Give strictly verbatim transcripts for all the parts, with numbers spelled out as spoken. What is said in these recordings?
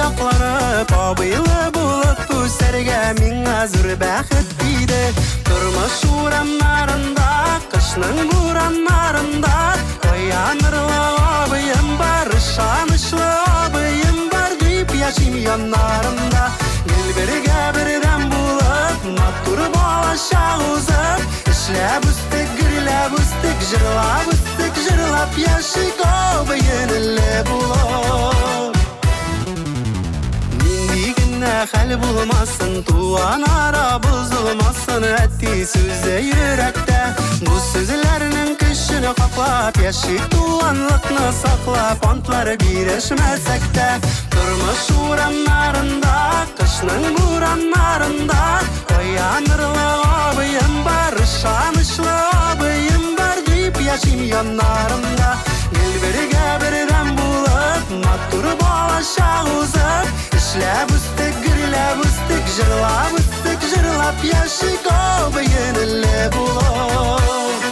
якланып, абыйлы булып үсәргә миңа зур бәхет тиде. Тормыш урамнарында, кышның бураннарында, оянырлы абыем бар, ышанычлы абыем бар дип яшим яннарымда. Ел бергә бердәм булып, матур балачак узып, эшләп үстек, гөрләп үстек, җырлап үстек, җырлап яшик абыенле булып. Нинди генә хәл булмасын, туган ара бозылмасын, әти сүзе йөрәктә. Бу сүзләрнең көчен каплап, яшик туганлыкны саклап, антлар бирешмәсәк тә. Тормыш урамнарында, кышның бураннарында, оянырлы абыем бар, ышанычлы абыем бар дип яшим яннарымда. Ел бергә бердәм булып, матур балачак узып, эшләп үстек, гөрләп үстек, җырлап үстек, җырлап яшик абыенле булып.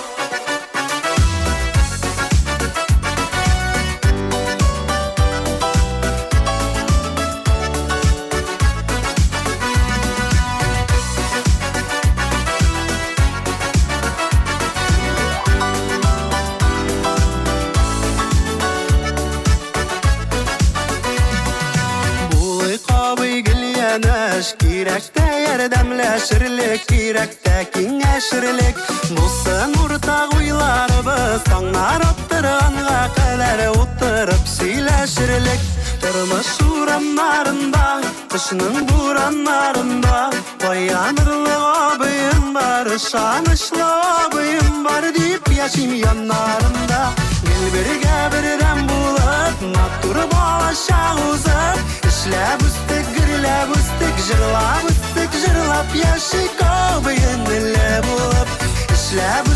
Кирәк тә ярдәмләшерлек, кирәк тә киңәшерлек. Булсын уртак уйларыбыз, таңнар оттырганга кадәр утырып сөйләшерлек. Тормыш урамнарында, кышның бураннарында, оянырлы абыем бар, ышанычлы абыем бар дип яшим яннарымда. Ел бергә бердәм булып, матур балачак узып, эшләп үстек, гөрләп үстек, җырлап үстек, җырлап яшик абыенле булып. Эшләп